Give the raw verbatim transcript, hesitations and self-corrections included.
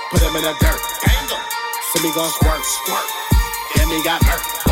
put him in the dirt. See me gon' squirt, squirt. Then me got hurt.